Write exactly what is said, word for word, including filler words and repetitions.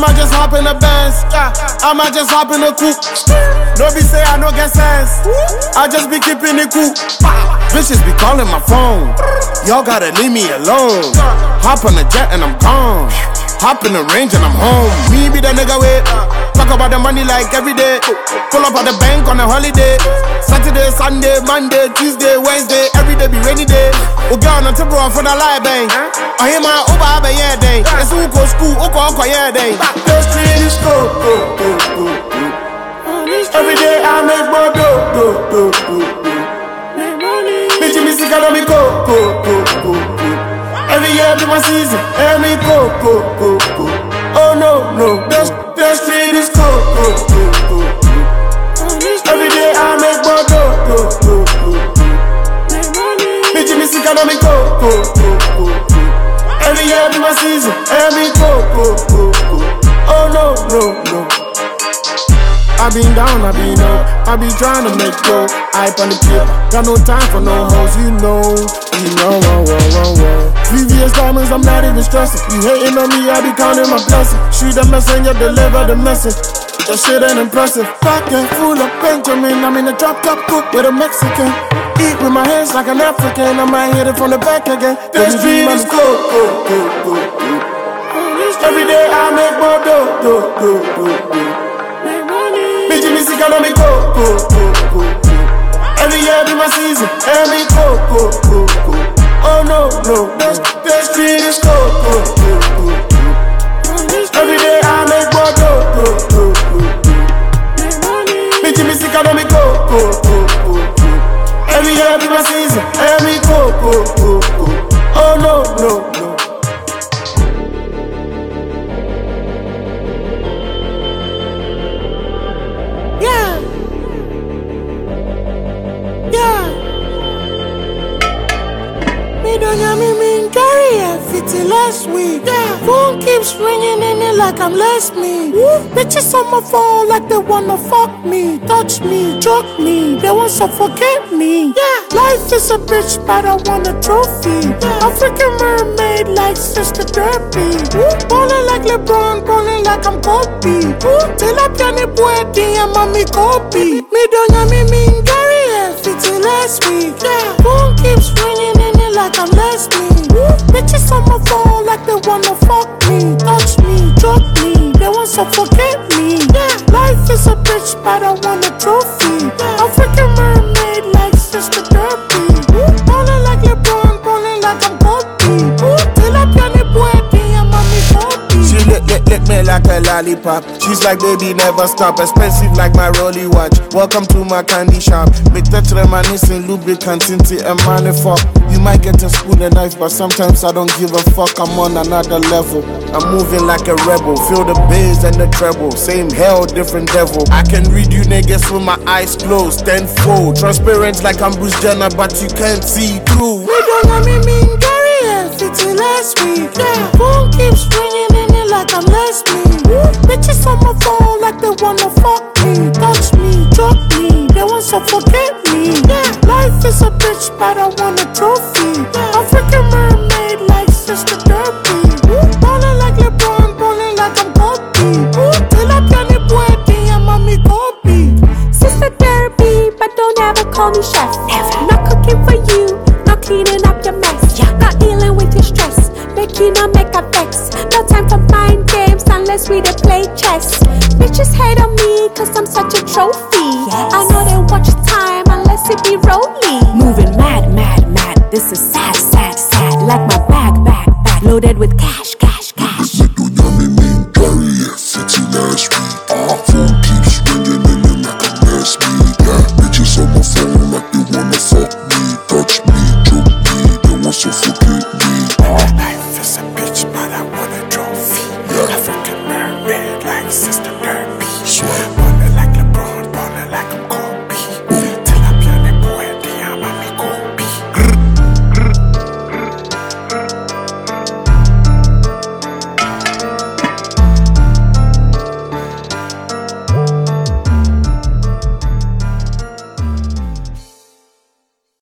might just hop in the Benz, yeah. I might just hop in the coupe. No be say I no get sense, I just be keeping it cool. Bitches be calling my phone, y'all gotta leave me alone. Hop on the jet and I'm gone, hop in the range and I'm home. Me be the nigga with, talk about the money like every day. Pull up at the bank on a holiday. Saturday, Sunday, Monday, Tuesday, Wednesday, every day be rainy day. Oh girl, not to bro for the live bang. I hear my over have a yeah day. It's who go school, who go go yeah day. Those three is go, go, go, go, go. Every day I make more go, go, go, go, go. Bitch, me sick of me go, go, go, go, go. Every year be my season, every go, go, go, go. Oh no, no, those, those three is go, go, go, go, go. Every day I make more go, go, go, go, go. Bitch, me sick of me go, go, go, go, go. Every year be my season, every go, go, go, go. Oh no, no, no. I been down, I been up, I be trying to make go. Hype on the clip, got no time for no hoes, you know, you know, whoa, whoa, whoa, whoa. V V S diamonds, I'm not even stressing. You hating on me, I be counting my blessings. Shoot the messenger, deliver the message. That shit ain't impressive. Pocket full of Benjamin, I'm in a drop top cook with a Mexican. Eat with my hands like an African, I might hit it from the back again. The street is go, go, go, go, go. Every day I make more dough, do, do, do, do. Bitch, me sick of me go, go, go, go, go. Every year be my season, every go, go, go, go. Oh no, no, the street is go, go, go, go, go. Every day I make more dough, do, do, do, do. Bitch, me sick of me go, go, go, go, go. Every year be my season, every go, go, go, go. Oh no, no, no. Yeah, yeah. Me don't hear me mean carry a fifty last week. Yeah, phone keeps ringing in it like I'm less me. Woo. Bitches on my phone like they wanna fuck me, touch me, choke me, they want suffocate me. Yeah, life is a bitch, but I want a trophy. Yeah. African mermaid like Sister Derby. Ballin' like LeBron, ballin' like I'm Kobe. Till I piano boy, D and mommy Kobe. Me don't hear me mean carry a fifty last week. Yeah, phone keeps ringing in it like I'm less me. Bitches on my phone like they wanna fuck me, touch me, choke me, they want suffocate me. Yeah, life is a bitch, but I want a trophy. Yeah. African mermaid like Sister Derby. Ballin' like LeBron, ballin' like I'm Kobe. Till I piano boy, D and mommy Kobe. She lick, lick, lick me like a lollipop. She's like, baby, never stop. Expensive like my Rolly watch. Welcome to my candy shop. Me touch reminiscing lubricant into a money fuck. You might get a spoon and knife, but sometimes I don't give a fuck. I'm on another level. I'm moving like a rebel. Feel the bass and the treble. Same hell, different devil. I can read you niggas with my eyes closed. Tenfold. Transparent like I'm Bruce Jenner, but you can't see through. We don't let me mean carry a fifty last week. Yeah, phone keeps ringing in it like I'm less me. Bitches on my phone like they wanna fuck me, touch me, choke me, they want suffocate me. Yeah, life is a bitch, but I want a trophy. Yeah. African mermaid like Sister Derby. Ballin' like LeBron, ballin' like I'm Kobe. Till I piano boy, D and mommy Kobe. Sister Derby, but don't ever call me chef. Never. Not cooking for you, not cleaning up your mess. Yeah. Not dealing with your stress, make you not make a vex. No time for mind games unless we dey play chess. Bitches hate on me cause I'm such a trophy. Yes. I know they watch time unless it be rolling. Moving mad, mad, mad. This is sad, sad, sad. Like my bag, bag, bag loaded with cash.